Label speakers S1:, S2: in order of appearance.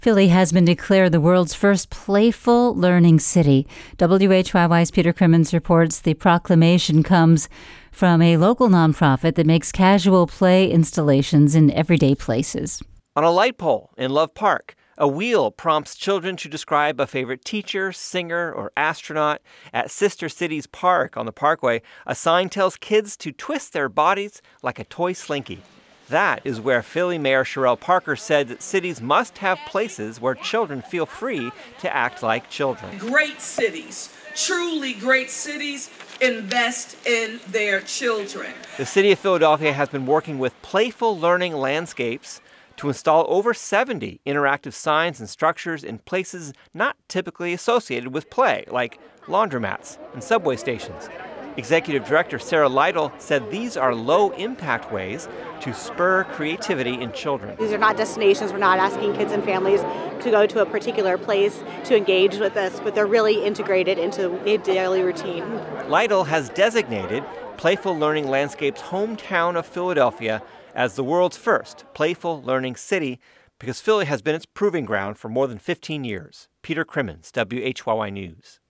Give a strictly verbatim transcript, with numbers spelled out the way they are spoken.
S1: Philly has been declared the world's first playful learning city. W H Y Y's Peter Crimmins reports the proclamation comes from a local nonprofit that makes casual play installations in everyday places.
S2: On a light pole in Love Park, a wheel prompts children to describe a favorite teacher, singer, or astronaut. At Sister Cities Park on the Parkway, a sign tells kids to twist their bodies like a toy slinky. That is where Philly Mayor Cherelle Parker said that cities must have places where children feel free to act like children.
S3: Great cities, truly great cities, invest in their children.
S2: The city of Philadelphia has been working with Playful Learning Landscapes to install over seventy interactive signs and structures in places not typically associated with play, like laundromats and subway stations. Executive Director Sarah Lytle said these are low-impact ways to spur creativity in children.
S4: These are not destinations. We're not asking kids and families to go to a particular place to engage with us, but they're really integrated into a daily routine.
S2: Lytle has designated Playful Learning Landscape's hometown of Philadelphia as the world's first playful learning city because Philly has been its proving ground for more than fifteen years. Peter Crimmins, W H Y Y News.